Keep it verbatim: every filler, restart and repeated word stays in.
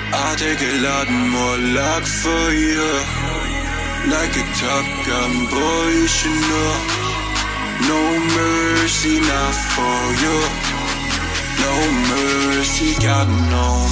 I'll take a lot more luck for you. Like a Top Gun, boy, you should know. No mercy, not for you. No mercy, got no